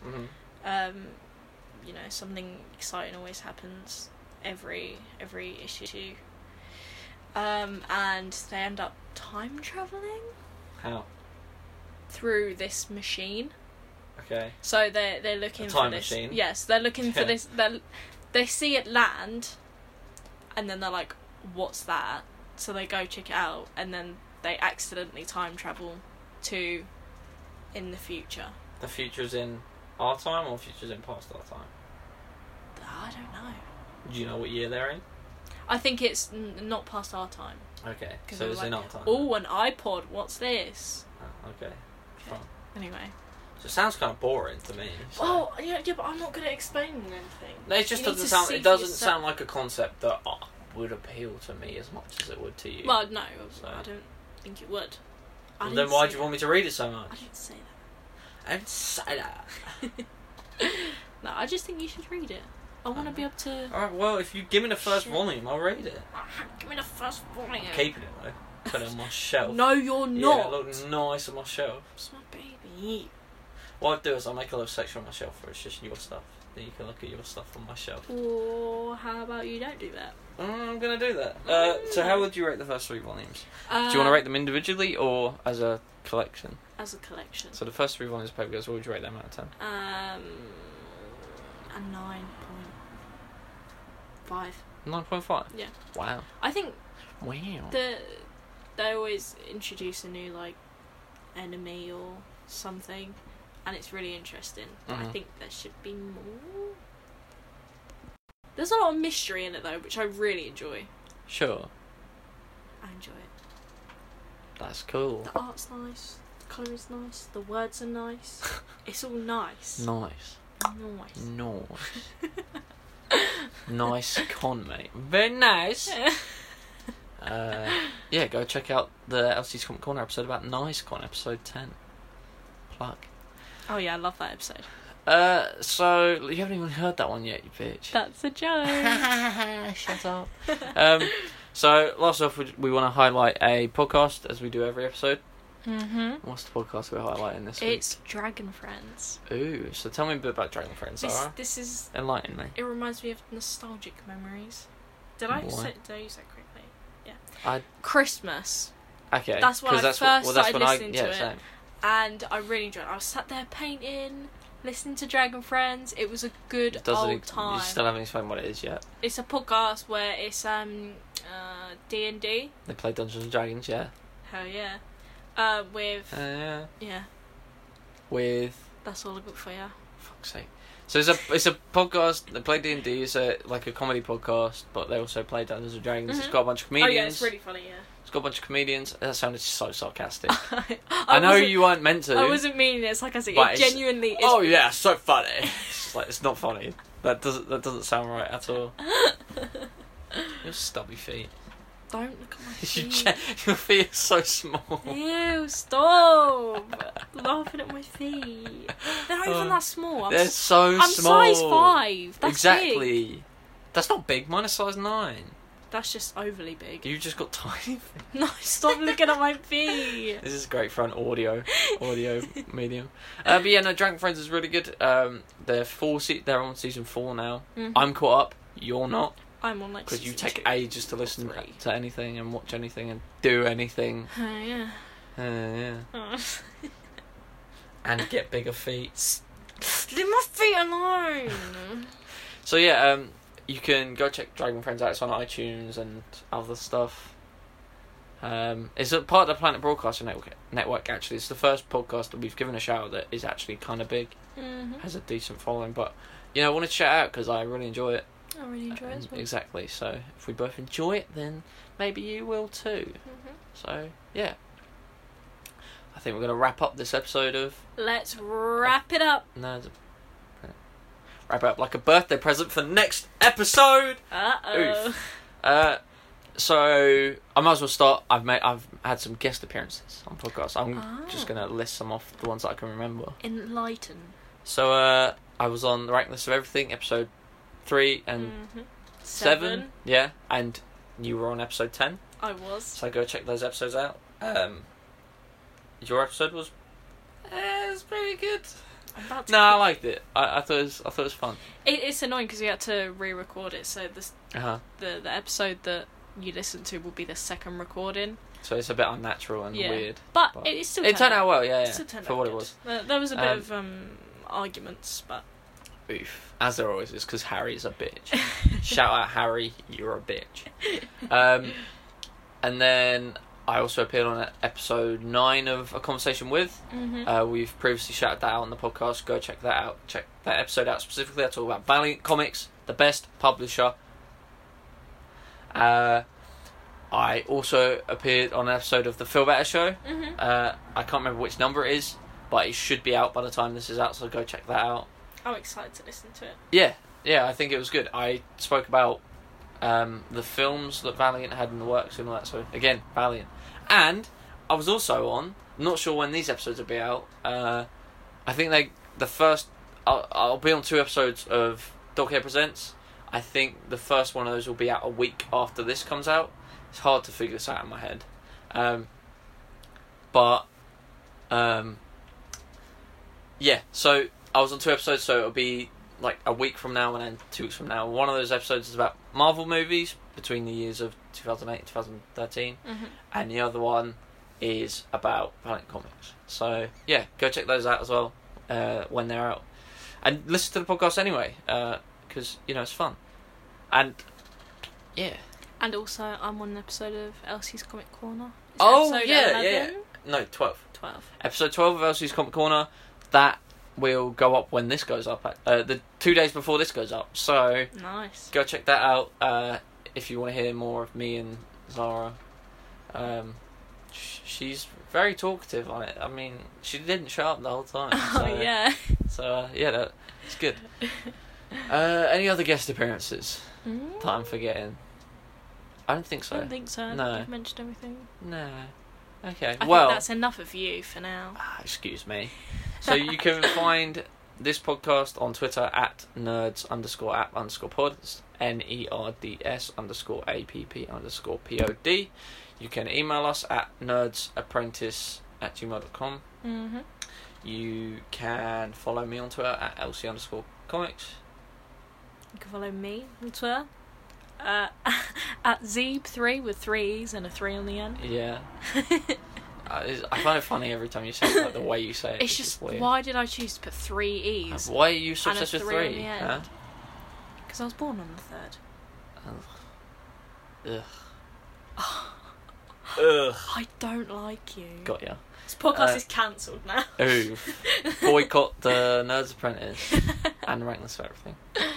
Something exciting always happens every issue. And they end up time traveling. How? Through this machine. Okay. So they're looking for this. Machine. Yes, they're looking for this. They see it land, and then they're like, "What's that?" So they go check it out, and then they accidentally time travel to in the future. The future's in our time, or future's in past our time? I don't know. Do you know what year they're in? I think it's not past our time. Okay, so it's in our time. Oh, an iPod. What's this? Oh, okay. Fine. Anyway. So it sounds kind of boring to me. So. Oh, yeah, but I'm not good at explaining anything. No, it just doesn't sound. It doesn't sound like a concept that would appeal to me as much as it would to you. Well, no, so. I don't think it would. Well, then why do you want me to read it so much? I didn't say that. I didn't say that. No, I just think you should read it. I want to be able to. Alright, well, if you give me the first volume, I'll read it. Give me the first volume. I'm keeping it though. Put it on my shelf. No, you're not. Yeah, it looks nice on my shelf. It's my baby. What I'll do is I'll make a little section on my shelf where it's just your stuff. Then you can look at your stuff on my shelf. Or how about you don't do that? I'm going to do that. So how would you rate the first 3 volumes? Do you want to rate them individually or as a collection? As a collection. So the first 3 volumes of Paper Girls, what would you rate them out of 10? A 9.5. 9.5? Yeah. Wow. I think... Wow. They always introduce a new, enemy or something, and it's really interesting. But I think there should be more. There's a lot of mystery in it, though, which I really enjoy. Sure. I enjoy it. That's cool. The art's nice, the colour is nice, the words are nice. It's all nice. Nice. Nice. Nice con, mate. Very nice. Yeah, go check out the LC's Comic Corner episode about Nice Con, episode 10. Plug. Oh yeah, I love that episode. So you haven't even heard that one yet, you bitch. That's a joke. Shut up. So last off, we want to highlight a podcast as we do every episode. What's the podcast we're highlighting this week? It's Dragon Friends. Ooh, so tell me a bit about Dragon Friends, Zara. This is... Enlighten me. It reminds me of nostalgic memories. Did I use that correctly? Yeah. Christmas. Okay. That's when I first started listening to it. Same. And I really enjoyed it. I was sat there painting, listening to Dragon Friends. It was a good old time. You still haven't explained what it is yet. It's a podcast where it's D&D. They play Dungeons and Dragons, yeah. Hell yeah. With... Yeah. With... That's all I got for you. Fuck's sake. So it's a podcast. They play D&D. It's like a comedy podcast, but they also play Dungeons and Dragons. It's got a bunch of comedians. Oh yeah, it's really funny. Yeah. It's got a bunch of comedians. That sounded so sarcastic. I know you weren't meant to. I wasn't meaning it sarcastic. It genuinely is. Oh yeah, so funny. It's like, it's not funny. That doesn't sound right at all. Your stubby feet. Don't look at my feet. Your feet are so small. Ew, stop. Laughing at my feet. They're not even that small. They're so I'm small. size 5. That's exactly. big. That's not big. Mine is size 9. That's just overly big. You just got tiny feet. No, stop looking at my feet. This is great for an audio medium. But yeah, no, Dragon Friends is really good. They're on season 4 now. I'm caught up. You're not. I'm on because you take ages to listen to anything and watch anything and do anything. Yeah. Yeah. And get bigger feet. Leave my feet alone. So yeah, you can go check Dragon Friends out. It's on iTunes and other stuff. It's a part of the Planet Broadcasting Network. Actually, it's the first podcast that we've given a shout out that is actually kind of big. Has a decent following, but I wanted to shout out because I really enjoy it. I really enjoy it as well. Exactly. So if we both enjoy it, then maybe you will too. So yeah, I think we're going to wrap up this episode of. Let's wrap it up. No. Wrap it up like a birthday present for the next episode. Uh-oh. So I might as well start. I've had some guest appearances on podcasts. I'm just gonna list some off, the ones that I can remember. Enlighten. So I was on the Rank List of Everything, episode 3 and 7. Yeah, and you were on episode 10. I was. So go check those episodes out. Your episode was pretty good. I liked it. I thought it was fun. It's annoying because we had to re-record it, so the episode that you listen to will be the second recording. So it's a bit unnatural and weird. But it still turned out well, yeah. For what good. It was. There was a bit of arguments, but... Oof. As there always is, because Harry's a bitch. Shout out Harry, you're a bitch. And then I also appeared on episode 9 of A Conversation With. We've previously shouted that out on the podcast. Go check that out. Check that episode out specifically. I talk about Valiant Comics, the best publisher. I also appeared on an episode of The Feel Better Show. I can't remember which number it is, but it should be out by the time this is out, so go check that out. I'm excited to listen to it. Yeah, I think it was good. I spoke about the films that Valiant had in the works and all that, so again, Valiant. And I was also on, not sure when these episodes will be out, I think I'll be on 2 episodes of Dog Hair Presents. I think the first one of those will be out a week after this comes out. It's hard to figure this out in my head. Yeah, so I was on 2 episodes, so it'll be like a week from now and then 2 weeks from now. One of those episodes is about Marvel movies between the years of 2008 and 2013, and the other one is about Valiant Comics. So yeah, go check those out as well when they're out, and listen to the podcast anyway, because it's fun. And yeah, and also I'm on an episode of Elsie's Comic Corner. Yeah. No, 12. Episode 12 of Elsie's Comic Corner. That will go up when this goes up. The 2 days before this goes up. So nice. Go check that out if you want to hear more of me and Zara. She's very talkative on it. I mean, she didn't shut up the whole time. So, yeah. So it's good. Any other guest appearances that I'm forgetting? I don't think so. I don't think so. No. You've mentioned everything. No. Okay. I think that's enough of you for now. Excuse me. So you can find this podcast on Twitter at nerds_app_pod. It's NERDS_APP_POD. You can email us at nerdsapprentice@gmail.com. Mm-hmm. You can follow me on Twitter at LC_comics. You can follow me on Twitter at Zeeb3 with 3 E's and a 3 on the end. Yeah. I find it funny every time you say it, like the way you say it. It's just, why did I choose to put 3 E's? Why are you so and obsessed a with 3 on 3? the end? Because I was born on the 3rd. Ugh. Ugh. I don't like you. Got ya. This podcast is cancelled now. Ooh. Boycott the Nerds Apprentice and Rankless for everything.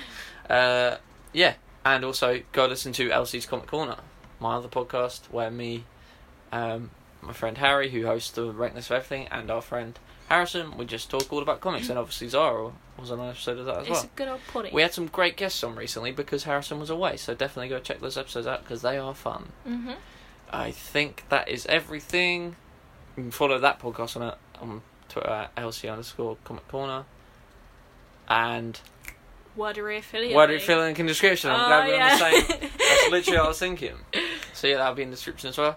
Yeah. And also go listen to LC's Comic Corner, my other podcast, where me, my friend Harry, who hosts the Rankless for Everything, and our friend Harrison, we just talk all about comics, and obviously Zara was on an episode of that as well. It's a good old potty. We had some great guests on recently because Harrison was away, so definitely go check those episodes out because they are fun. Mm-hmm. I think that is everything. You can follow that podcast on Twitter at LC_Comic Corner. And Wordery affiliate. Wordery affiliate in the description. I'm glad we're on the same. That's literally what I was thinking. So yeah, that'll be in the description as well.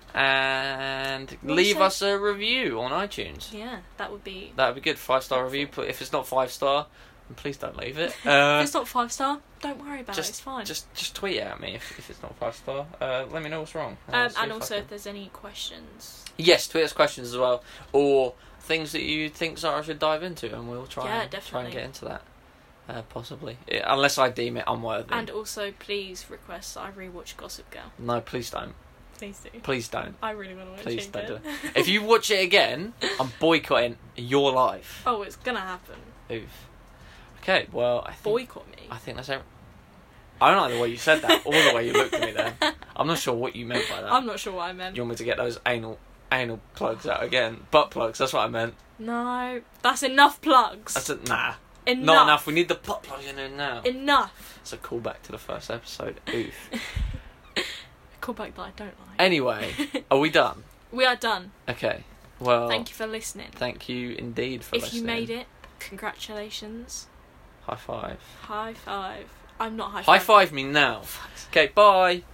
And leave us a review on iTunes. Yeah, that would be good. 5-star review. If it's not 5-star, then please don't leave it. If it's not 5-star, don't worry about it. It's fine. Just tweet it at me if it's not 5-star. Let me know what's wrong. And also if there's any questions. Yes, tweet us questions as well, or things that you think Zara should dive into, and we'll try and get into that. Possibly, unless I deem it unworthy. And also, please request that I rewatch Gossip Girl. No, please don't. Please do. Please don't. I really want to watch it. Please don't do again. it. If you watch it again, I'm boycotting your life. Oh, it's gonna happen. Oof. Okay, well, I think... Boycott me? I think that's everything. I don't like the way you said that, or the way you looked at me then. I'm not sure what you meant by that. I'm not sure what I meant. You want me to get those anal plugs out again? Butt plugs, that's what I meant. No, that's enough plugs. Nah. Enough. Not enough, we need the butt plug in there now. Enough. It's a callback to the first episode. Oof. Callback that I don't like. Anyway, are we done? We are done. Okay, well... Thank you for listening. Thank you indeed for listening. If you made it, congratulations. High five. High five. I'm not high five. High five me now. Okay, bye.